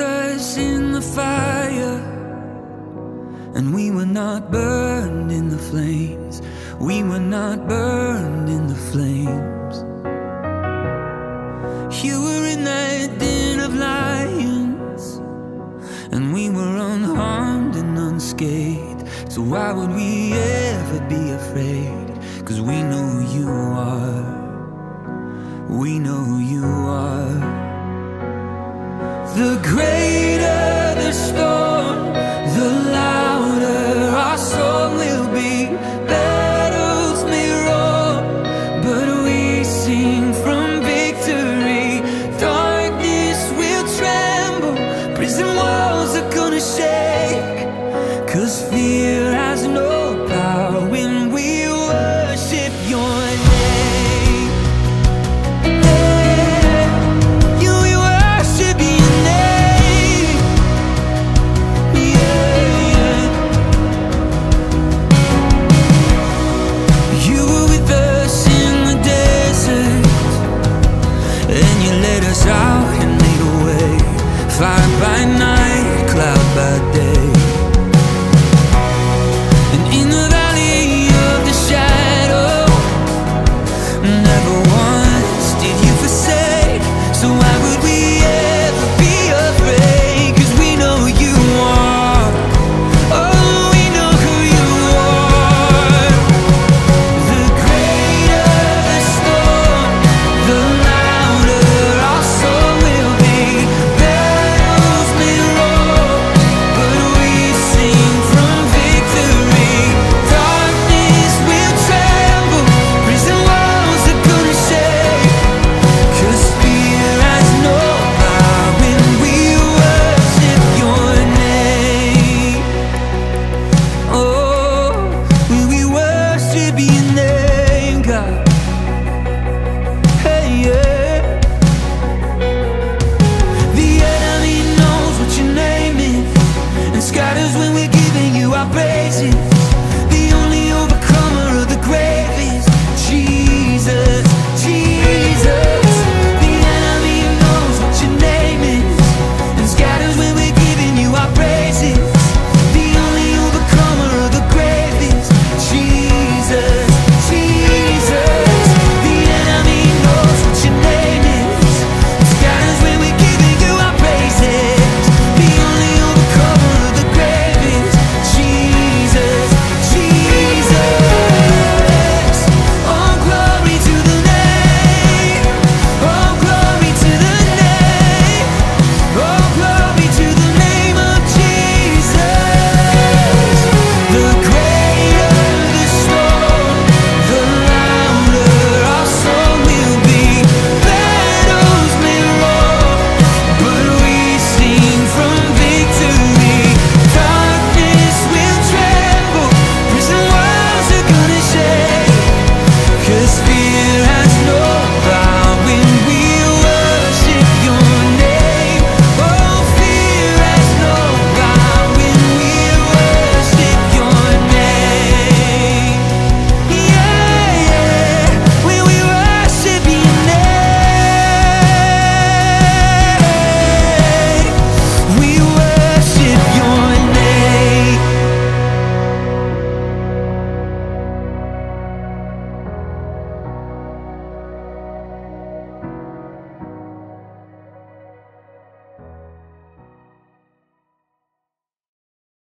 us in the fire, and we were not burned in the flames. We were not burned in the flames. You were in that den of lions, and we were unharmed and unscathed. So why would we ever be afraid? 'Cause we know who you are. We know who you are. The greater the storm, the louder our song will be. Battles may roar, but we sing from victory. Darkness will tremble, prison walls are gonna shake. 'Cause fear has no power when we worship your name. You worship your name. Yeah. You were with us in the desert, and you led us out and made a way. Fire by night, cloud by day.